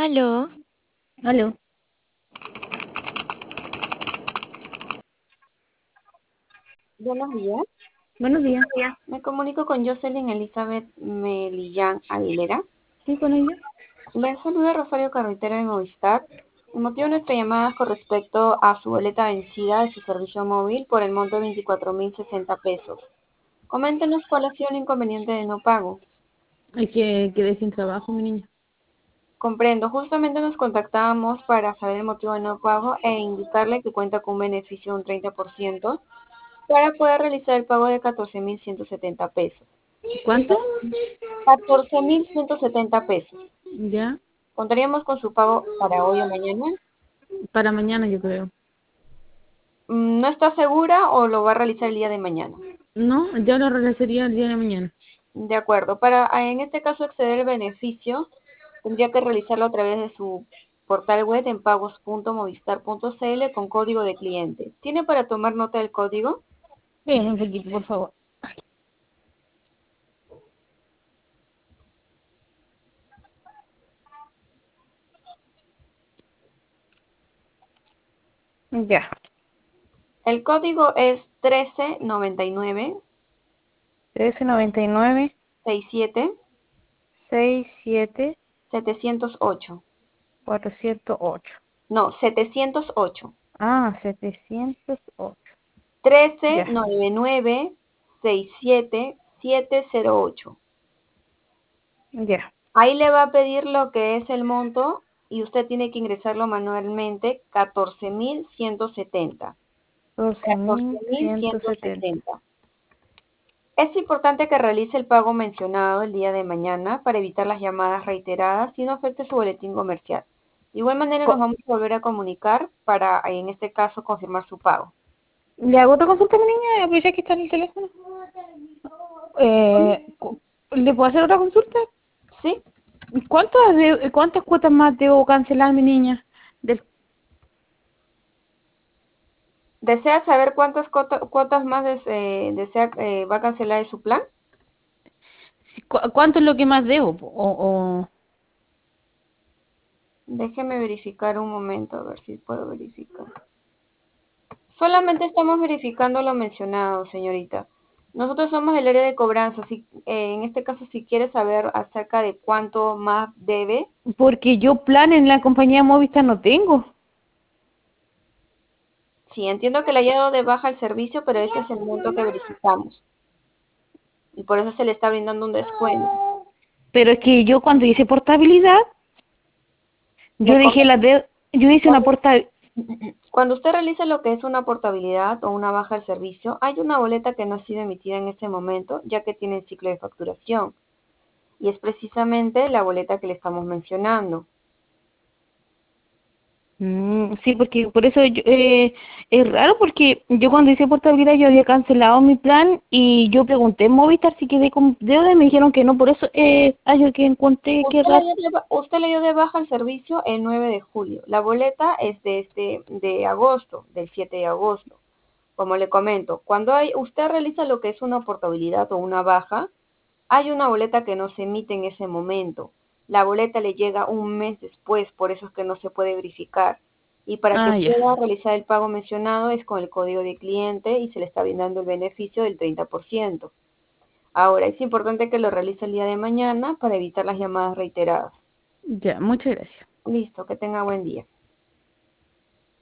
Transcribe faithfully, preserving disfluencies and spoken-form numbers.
Aló, Aló, Buenos días. buenos días. Me comunico con Jocelyn Elizabeth Melillán Aguilera. ¿Sí con ella? Le saluda Rosario Carretera de Movistar. El motivo de nuestra llamada es con respecto a su boleta vencida de su servicio móvil por el monto de veinticuatro mil sesenta pesos. Coméntenos cuál ha sido el inconveniente de no pago. Es que quedé sin trabajo, mi niña. Comprendo, justamente nos contactábamos para saber el motivo de no pago e indicarle que cuenta con un beneficio de un treinta por ciento para poder realizar el pago de catorce mil ciento setenta pesos. ¿Cuánto? catorce mil ciento setenta pesos. Ya, ¿Contaríamos con su pago para hoy o mañana? para mañana yo creo. Mm, ¿No está segura o lo va a realizar el día de mañana? No, ya lo realizaría el día de mañana. De acuerdo. Para, en este caso, acceder al beneficio, tendría que realizarlo a través de su portal web en pagos punto movistar punto cl con código de cliente. ¿Tiene para tomar nota del código? Ven un poquito, por favor. Ya. El código es trece noventa y nueve trece noventa y nueve, sesenta y siete sesenta y siete, setecientos ocho. cuatrocientos ocho. No, setecientos ocho. Ah, setecientos ocho. trece Ya, noventa y nueve sesenta y siete setecientos ocho. ya. Ahí le va a pedir lo que es el monto y usted tiene que ingresarlo manualmente, catorce mil ciento setenta. doce catorce mil mil ciento ciento setenta. setenta. Es importante que realice el pago mencionado el día de mañana para evitar las llamadas reiteradas y no afecte su boletín comercial. De igual manera nos Co- vamos a volver a comunicar para, en este caso, confirmar su pago. ¿Le hago otra consulta a mi niña? Aprovecha que está en el teléfono. Eh, cu- ¿Le puedo hacer otra consulta? ¿Sí? ¿Cuántas, de- cuántas cuotas más debo cancelar, mi niña? Del, ¿Desea saber cuántas cuota- cuotas más des- eh, desea, eh, va a cancelar de su plan? si- cu- ¿Cuánto es lo que más debo? po? O, o- Déjeme verificar un momento, a ver si puedo verificar. Solamente estamos verificando lo mencionado, señorita. Nosotros somos el área de cobranza. Si, eh, en este caso, si quiere saber acerca de cuánto más debe, porque yo plan en la compañía Movistar no tengo. sí, entiendo que le haya dado de baja el servicio, pero ese es el monto que verificamos. Y por eso se le está brindando un descuento. Pero es que yo cuando hice portabilidad, yo Le dejé la comento, de, yo hice una cuando, portabilidad. cuando usted realiza lo que es una portabilidad o una baja del servicio, hay una boleta que no ha sido emitida en ese momento, ya que tiene el ciclo de facturación. Y es precisamente la boleta que le estamos mencionando. Mm, sí, porque por eso yo- eh, es raro porque yo cuando hice portabilidad yo había cancelado mi plan y yo pregunté en Movistar si quedé con deuda y me dijeron que no, por eso eh, ay, yo que encontré que Usted le raro. dio de, ba- usted le dio de baja el servicio el nueve de julio. La boleta es de, este, de agosto, del siete de agosto. Como le comento, cuando hay, usted realiza lo que es una portabilidad o una baja, hay una boleta que no se emite en ese momento. La boleta le llega un mes después, por eso es que no se puede verificar. Y para que Ah, ya. pueda realizar el pago mencionado es con el código de cliente y se le está brindando el beneficio del treinta por ciento. Ahora, es importante que lo realice el día de mañana para evitar las llamadas reiteradas. Ya, muchas gracias. Listo, que tenga buen día.